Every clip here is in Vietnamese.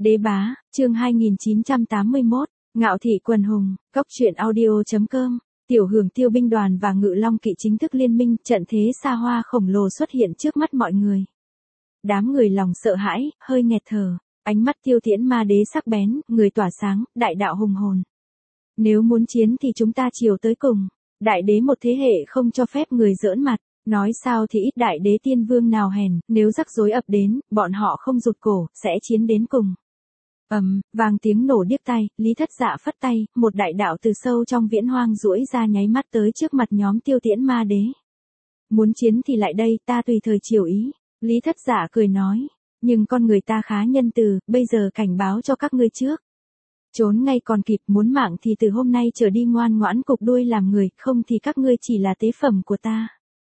Đế bá, chương 2981, Ngạo thị quần hùng, cốc truyện audio.com, Tiểu Hưởng Tiêu binh đoàn và Ngự Long Kỵ chính thức liên minh, trận thế xa hoa khổng lồ xuất hiện trước mắt mọi người. Đám người lòng sợ hãi, hơi nghẹt thở, ánh mắt Tiêu Tiễn Ma Đế sắc bén, người tỏa sáng, đại đạo hùng hồn. Nếu muốn chiến thì chúng ta chiều tới cùng, đại đế một thế hệ không cho phép người giỡn mặt. Nói sao thì ít đại đế tiên vương nào hèn, nếu rắc rối ập đến, bọn họ không rụt cổ, sẽ chiến đến cùng. Vang tiếng nổ điếc tai, Lý Thất Dạ phất tay, một đại đạo từ sâu trong viễn hoang duỗi ra nháy mắt tới trước mặt nhóm Tiêu Tiễn Ma Đế. Muốn chiến thì lại đây, ta tùy thời chiều ý. Lý Thất Dạ cười nói, nhưng con người ta khá nhân từ, bây giờ cảnh báo cho các ngươi trước. Trốn ngay còn kịp, muốn mạng thì từ hôm nay trở đi ngoan ngoãn cục đuôi làm người, không thì các ngươi chỉ là tế phẩm của ta.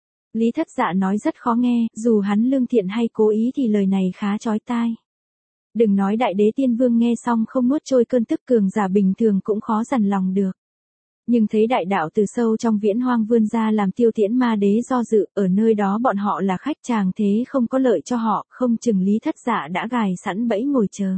Lý Thất Dạ nói rất khó nghe, dù hắn lương thiện hay cố ý thì lời này khá chói tai. Đừng nói đại đế tiên vương nghe xong không nuốt trôi cơn tức, cường giả bình thường cũng khó dằn lòng được. Nhưng thấy đại đạo từ sâu trong viễn hoang vươn ra làm Tiêu Tiễn Ma Đế do dự, ở nơi đó bọn họ là khách tràng thế không có lợi cho họ, không chừng Lý Thất Dạ đã gài sẵn bẫy ngồi chờ.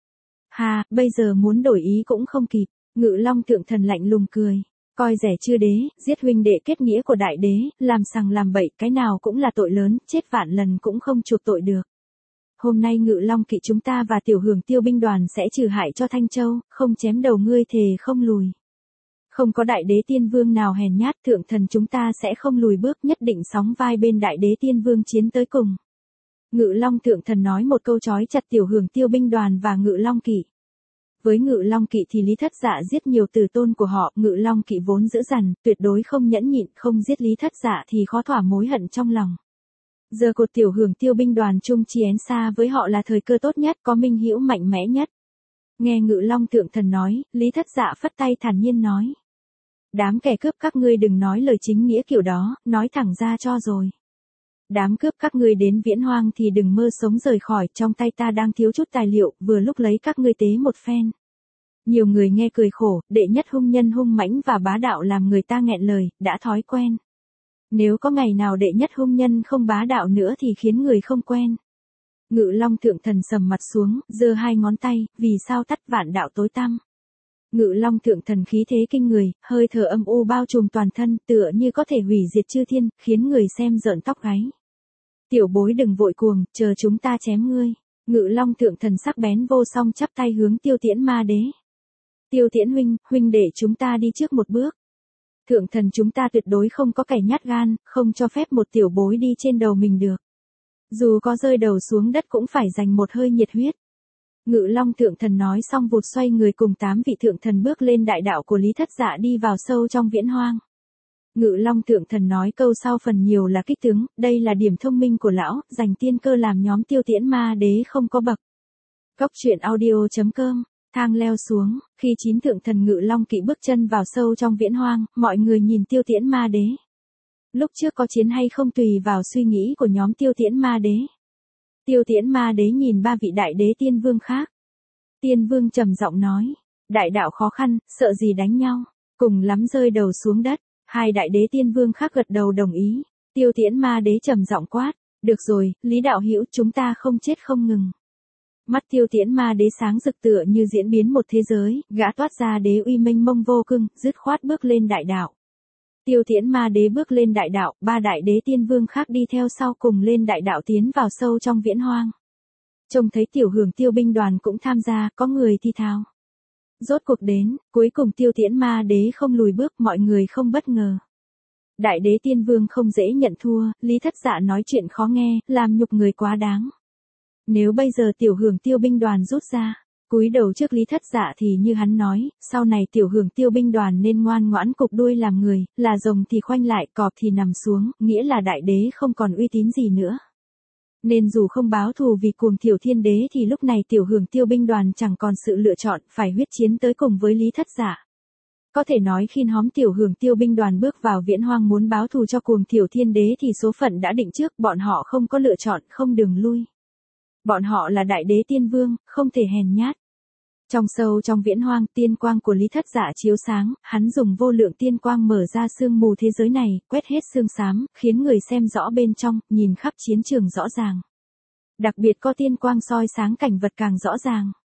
Ha, bây giờ muốn đổi ý cũng không kịp, Ngự Long Thượng Thần lạnh lùng cười. Coi rẻ chưa đế, giết huynh đệ kết nghĩa của đại đế, làm sằng làm bậy, cái nào cũng là tội lớn, chết vạn lần cũng không chuộc tội được. Hôm nay Ngự Long Kỵ chúng ta và Tiểu Hưởng Tiêu binh đoàn sẽ trừ hại cho Thanh Châu, không chém đầu ngươi thề không lùi. Không có đại đế tiên vương nào hèn nhát, thượng thần chúng ta sẽ không lùi bước, nhất định sóng vai bên đại đế tiên vương chiến tới cùng. Ngự Long Thượng Thần nói một câu chói chặt Tiểu Hưởng Tiêu binh đoàn và Ngự Long Kỵ. Với Ngự Long Kỵ thì Lý Thất Dạ giết nhiều tử tôn của họ, Ngự Long Kỵ vốn dữ dằn, tuyệt đối không nhẫn nhịn, không giết Lý Thất Dạ thì khó thỏa mối hận trong lòng. Giờ cột Tiểu Hưởng Tiêu binh đoàn chung chiến xa với họ là thời cơ tốt nhất, có minh hữu mạnh mẽ nhất. Nghe Ngự Long Thượng Thần nói, Lý Thất Dạ phất tay thản nhiên nói. Đám kẻ cướp các ngươi đừng nói lời chính nghĩa kiểu đó, nói thẳng ra cho rồi. Đám cướp các ngươi đến viễn hoang thì đừng mơ sống rời khỏi, trong tay ta đang thiếu chút tài liệu, vừa lúc lấy các ngươi tế một phen. Nhiều người nghe cười khổ, đệ nhất hung nhân hung mãnh và bá đạo làm người ta nghẹn lời, đã thói quen. Nếu có ngày nào đệ nhất hung nhân không bá đạo nữa thì khiến người không quen. Ngự Long Thượng Thần sầm mặt xuống, giơ hai ngón tay, vì sao tắt vạn đạo tối tăm. Ngự Long Thượng Thần khí thế kinh người, hơi thở âm u bao trùm toàn thân, tựa như có thể hủy diệt chư thiên, khiến người xem rợn tóc gáy. Tiểu bối đừng vội cuồng, chờ chúng ta chém ngươi. Ngự Long Thượng Thần sắc bén vô song chắp tay hướng Tiêu Tiễn Ma Đế. Tiêu Tiễn huynh để chúng ta đi trước một bước. Thượng thần chúng ta tuyệt đối không có kẻ nhát gan, không cho phép một tiểu bối đi trên đầu mình được. Dù có rơi đầu xuống đất cũng phải dành một hơi nhiệt huyết. Ngự Long Thượng Thần nói xong vụt xoay người cùng 8 vị thượng thần bước lên đại đạo của Lý Thất Dạ đi vào sâu trong viễn hoang. Ngự Long Thượng Thần nói câu sau phần nhiều là kích tướng, đây là điểm thông minh của lão, dành tiên cơ làm nhóm Tiêu Tiễn Ma Đế không có bậc. Cốc truyện audio.com. Thang leo xuống, khi 9 thượng thần Ngự Long Kỵ bước chân vào sâu trong viễn hoang, mọi người nhìn Tiêu Tiễn Ma Đế. Lúc trước có chiến hay không tùy vào suy nghĩ của nhóm Tiêu Tiễn Ma Đế. Tiêu Tiễn Ma Đế nhìn 3 vị đại đế tiên vương khác. Tiên vương trầm giọng nói, đại đạo khó khăn, sợ gì đánh nhau, cùng lắm rơi đầu xuống đất. 2 đại đế tiên vương khác gật đầu đồng ý. Tiêu Tiễn Ma Đế trầm giọng quát, được rồi, Lý đạo hữu, chúng ta không chết không ngừng. Mắt Tiêu Tiễn Ma Đế sáng rực tựa như diễn biến một thế giới, gã toát ra đế uy mênh mông vô cùng, dứt khoát bước lên đại đạo. Tiêu Tiễn Ma Đế bước lên đại đạo, 3 đại đế tiên vương khác đi theo sau cùng lên đại đạo tiến vào sâu trong viễn hoang. Trông thấy Tiểu Hưởng Tiêu binh đoàn cũng tham gia, có người thi thao. Rốt cuộc đến, cuối cùng Tiêu Tiễn Ma Đế không lùi bước, mọi người không bất ngờ. Đại đế tiên vương không dễ nhận thua, Lý Thất Dạ nói chuyện khó nghe, làm nhục người quá đáng. Nếu bây giờ Tiểu Hưởng Tiêu binh đoàn rút ra, cúi đầu trước Lý Thất Dạ thì như hắn nói, sau này Tiểu Hưởng Tiêu binh đoàn nên ngoan ngoãn cục đuôi làm người, là rồng thì khoanh lại, cọp thì nằm xuống, nghĩa là đại đế không còn uy tín gì nữa. Nên dù không báo thù vì cuồng Tiểu Thiên Đế thì lúc này Tiểu Hưởng Tiêu binh đoàn chẳng còn sự lựa chọn, phải huyết chiến tới cùng với Lý Thất Dạ. Có thể nói khi hóm Tiểu Hưởng Tiêu binh đoàn bước vào viễn hoang muốn báo thù cho cuồng Tiểu Thiên Đế thì số phận đã định trước, bọn họ không có lựa chọn, không đường lui. Bọn họ là đại đế tiên vương, không thể hèn nhát. Trong sâu trong viễn hoang, tiên quang của Lý Thất Dạ chiếu sáng, hắn dùng vô lượng tiên quang mở ra sương mù thế giới này, quét hết sương xám, khiến người xem rõ bên trong, nhìn khắp chiến trường rõ ràng. Đặc biệt có tiên quang soi sáng cảnh vật càng rõ ràng.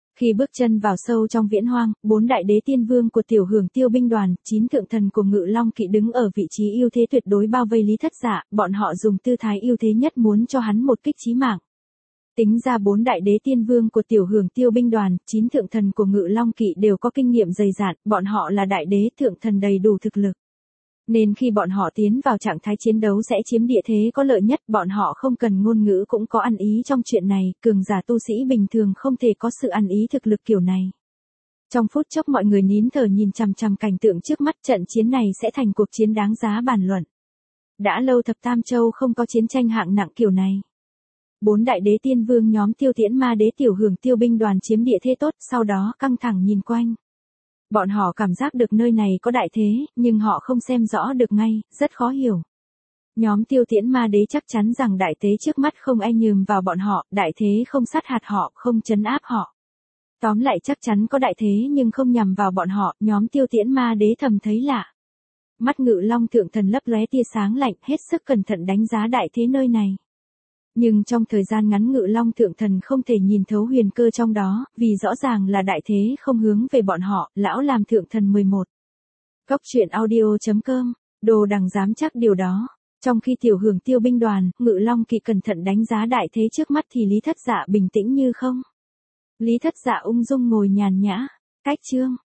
Khi bước chân vào sâu trong viễn hoang, 4 đại đế tiên vương của tiểu hưởng tiêu binh đoàn, 9 thượng thần của Ngự Long Kỵ đứng ở vị trí ưu thế tuyệt đối bao vây Lý Thất Dạ, bọn họ dùng tư thái ưu thế nhất muốn cho hắn một kích chí mạng. Tính ra 4 đại đế tiên vương của tiểu hưởng tiêu binh đoàn, 9 thượng thần của Ngự Long Kỵ đều có kinh nghiệm dày dạn, bọn họ là đại đế thượng thần đầy đủ thực lực. Nên khi bọn họ tiến vào trạng thái chiến đấu sẽ chiếm địa thế có lợi nhất, bọn họ không cần ngôn ngữ cũng có ăn ý trong chuyện này, cường giả tu sĩ bình thường không thể có sự ăn ý thực lực kiểu này. Trong phút chốc mọi người nín thở nhìn chằm chằm cảnh tượng trước mắt, trận chiến này sẽ thành cuộc chiến đáng giá bàn luận. Đã lâu Thập Tam Châu không có chiến tranh hạng nặng kiểu này. 4 đại đế tiên vương nhóm Tiêu Tiễn Ma Đế tiểu hưởng tiêu binh đoàn chiếm địa thế tốt, sau đó căng thẳng nhìn quanh. Bọn họ cảm giác được nơi này có đại thế, nhưng họ không xem rõ được ngay, rất khó hiểu. Nhóm Tiêu Tiễn Ma Đế chắc chắn rằng đại thế trước mắt không ai nhường vào bọn họ, đại thế không sát hạt họ, không trấn áp họ. Tóm lại chắc chắn có đại thế nhưng không nhằm vào bọn họ, nhóm Tiêu Tiễn Ma Đế thầm thấy lạ. Mắt Ngự Long thượng thần lấp lóe tia sáng lạnh, hết sức cẩn thận đánh giá đại thế nơi này. Nhưng trong thời gian ngắn Ngự Long thượng thần không thể nhìn thấu huyền cơ trong đó, vì rõ ràng là đại thế không hướng về bọn họ, lão làm thượng thần 11. Cốc truyện audio.com, Đồ Đằng dám chắc điều đó. Trong khi tiểu hưởng tiêu binh đoàn, Ngự Long Kỵ cẩn thận đánh giá đại thế trước mắt thì Lý Thất Dạ bình tĩnh như không. Lý Thất Dạ ung dung ngồi nhàn nhã. Cách chương.